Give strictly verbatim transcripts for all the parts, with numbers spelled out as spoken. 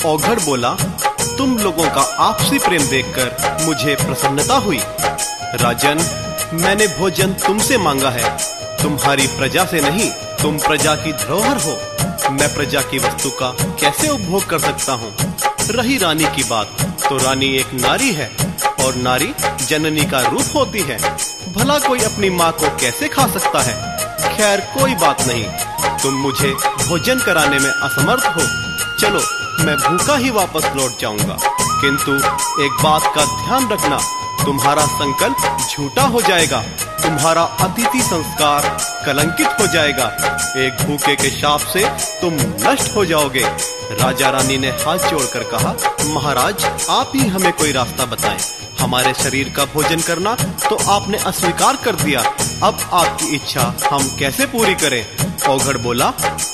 औघड़ बोला, तुम लोगों का आपसी प्रेम देखकर मुझे प्रसन्नता हुई। राजन, मैंने भोजन तुमसे मांगा है, तुम्हारी प्रजा से नहीं। तुम प्रजा की धरोहर हो, मैं प्रजा की वस्तु का कैसे उपभोग कर सकता हूँ? रही रानी की बात, तो रानी एक नारी है और नारी जननी का रूप होती है। भला कोई अपनी माँ को कैसे खा सकता है? खैर कोई बात नहीं, तुम मुझे भोजन कराने में असमर्थ हो। चलो, मैं भूखा ही वापस लौट जाऊंगा। किंतु एक बात का ध्यान रखना, तुम्हारा संकल्प झूठा हो जाएगा, तुम्हारा अतिथि संस्कार कलंकित हो जाएगा। एक भूखे के शाप से तुम नष्ट हो जाओगे। राजा रानी ने हाथ जोड़कर कहा, महाराज, आप ही हमें कोई रास्ता बताएं। हमारे शरीर का भोजन करना तो आपने अस्वीकार कर दिया, अब आपकी इच्छा हम कैसे पूरी करें? औघड़ बोला,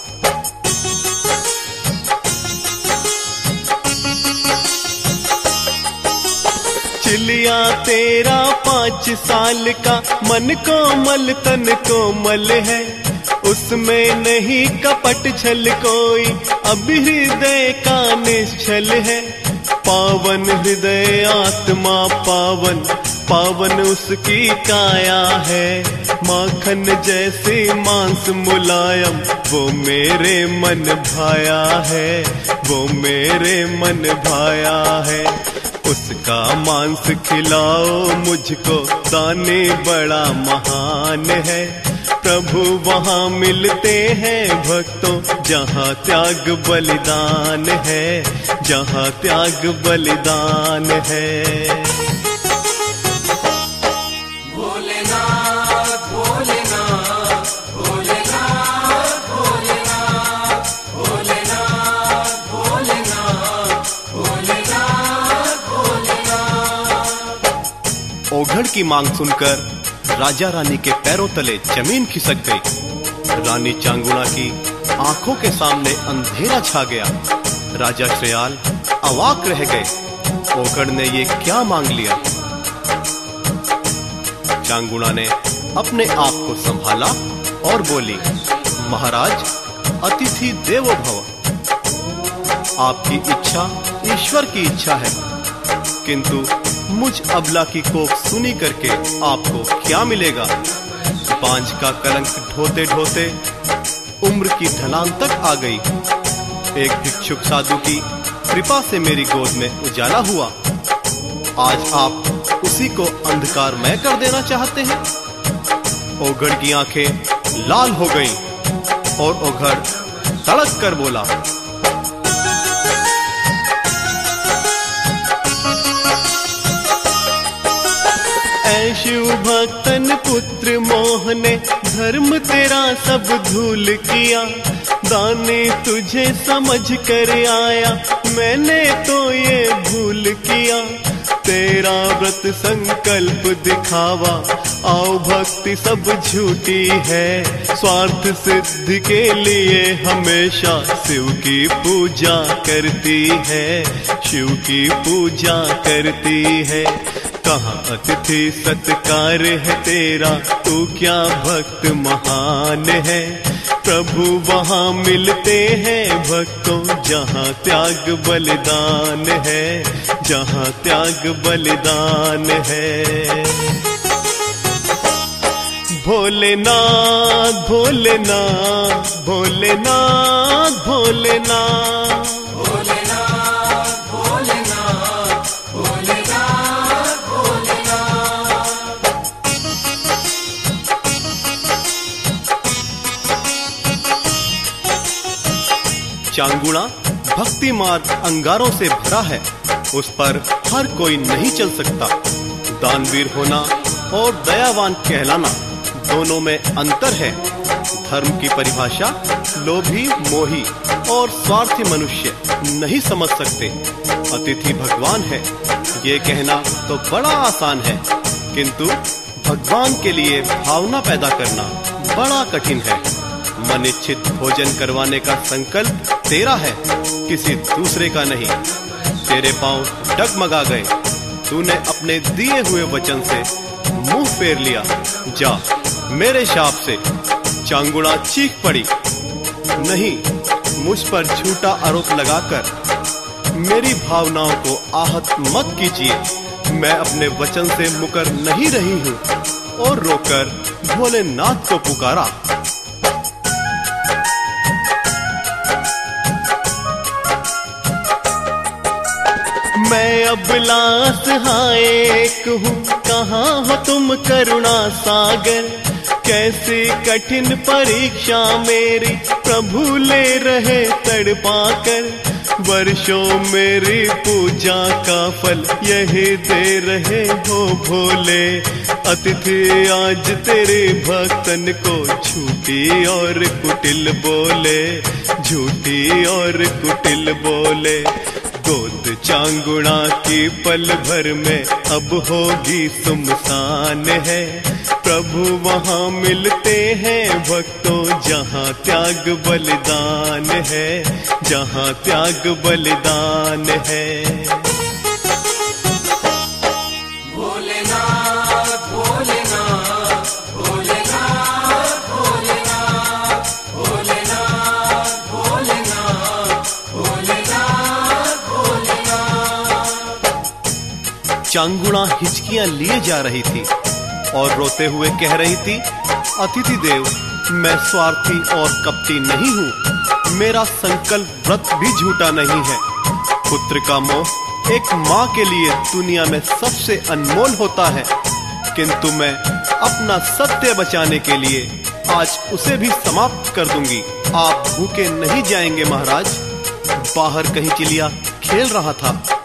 चिलिया तेरा पाँच साल का, मन कोमल तन कोमल है, उसमें नहीं कपट छल कोई, अब हृदय का निश्चल है। पावन हृदय आत्मा पावन, पावन उसकी काया है। माखन जैसे मांस मुलायम, वो मेरे मन भाया है, वो मेरे मन भाया है। उसका मांस खिलाओ मुझको, दाने बड़ा महान है। प्रभु वहाँ मिलते हैं भक्तों, जहाँ त्याग बलिदान है, जहाँ त्याग बलिदान है। भोलेनाथ भोलेनाथ भोलेनाथ भोलेनाथ भोलेनाथ भोलेनाथ भोलेनाथ भोलेनाथ। औघड़ की मांग सुनकर राजा रानी के पैरों तले जमीन खिसक गई। रानी चांगुणा की आंखों के सामने अंधेरा छा गया। राजा श्रेयाल अवाक रह गए, औघड़ ने ये क्या मांग लिया? चांगुणा ने अपने आप को संभाला और बोली, महाराज, अतिथि देवो भव। आपकी इच्छा ईश्वर की इच्छा है, किंतु मुझ अबला की कोख सुनी करके आपको क्या मिलेगा? बांझ का कलंक ढोते ढोते उम्र की ढलान तक आ गई। एक भिक्षुक साधु की कृपा से मेरी गोद में उजाला हुआ। आज आप उसी को अंधकारमय कर देना चाहते हैं? औघड़ की आंखें लाल हो गईं और औघड़ तड़क कर बोला, ऐ शिव भक्तन पुत्र मोहने, धर्म तेरा सब धूल किया। दाने तुझे समझ कर आया, मैंने तो ये भूल किया। तेरा व्रत संकल्प दिखावा, आओ भक्ति सब झूठी है। स्वार्थ सिद्धि के लिए हमेशा शिव की पूजा करती है, शिव की पूजा करती है। कहाँ अतिथि सत्कार है तेरा, तू क्या भक्त महान है। प्रभु वहाँ मिलते हैं भक्तों, जहाँ त्याग बलिदान है, जहाँ त्याग बलिदान है। भोलेनाथ भोलेनाथ भोलेनाथ भोलेनाथ भोलेनाथ भोलेनाथ भोलेनाथ भोलेनाथ। चांगुणा भक्ति मार्ग अंगारों से भरा है, उस पर हर कोई नहीं चल सकता। दानवीर होना और दयावान कहलाना, दोनों में अंतर है। धर्म की परिभाषा लोभी, मोही और स्वार्थी मनुष्य नहीं समझ सकते। अतिथि भगवान है, ये कहना तो बड़ा आसान है, किंतु भगवान के लिए भावना पैदा करना बड़ा कठिन है। मन इच्छित भोजन करवाने का संकल्प तेरा है, किसी दूसरे का नहीं। तेरे पांव डगमगा गए, तूने अपने दिए हुए वचन से मुंह फेर लिया। जा मेरे शाप से। चांगुणा चीख पड़ी, नहीं, मुझ पर झूठा आरोप लगाकर मेरी भावनाओं को आहत मत कीजिए। मैं अपने वचन से मुकर नहीं रही हूँ। और रोकर भोलेनाथ को पुकारा। मैं अब लास हायक हूँ, कहाँ हो तुम करुणा सागर। कैसी कठिन परीक्षा मेरी प्रभु ले रहे तड़पा कर। वर्षों मेरी पूजा का फल यही दे रहे हो भोले। अतिथि आज तेरे भक्तन को झूठी और कुटिल बोले, झूठी और कुटिल बोले। गोद चांगुड़ा की पल भर में अब होगी सुमसान है। प्रभु वहाँ मिलते हैं भक्तों जहाँ त्याग बलिदान है, जहाँ त्याग बलिदान है। भोलेनाथ भोलेनाथ भोलेनाथ भोलेनाथ भोलेनाथ भोलेनाथ भोलेनाथ भोलेनाथ। चांगुड़ा हिचकियां लिए जा रही थी और रोते हुए कह रही थी, अतिथि देव, मैं स्वार्थी और कपटी नहीं हूँ। मेरा संकल्प व्रत भी झूठा नहीं है। पुत्र का मोह एक माँ के लिए दुनिया में सबसे अनमोल होता है, किंतु मैं अपना सत्य बचाने के लिए आज उसे भी समाप्त कर दूंगी। आप भूखे नहीं जाएंगे महाराज। बाहर कहीं चिड़िया खेल रहा था।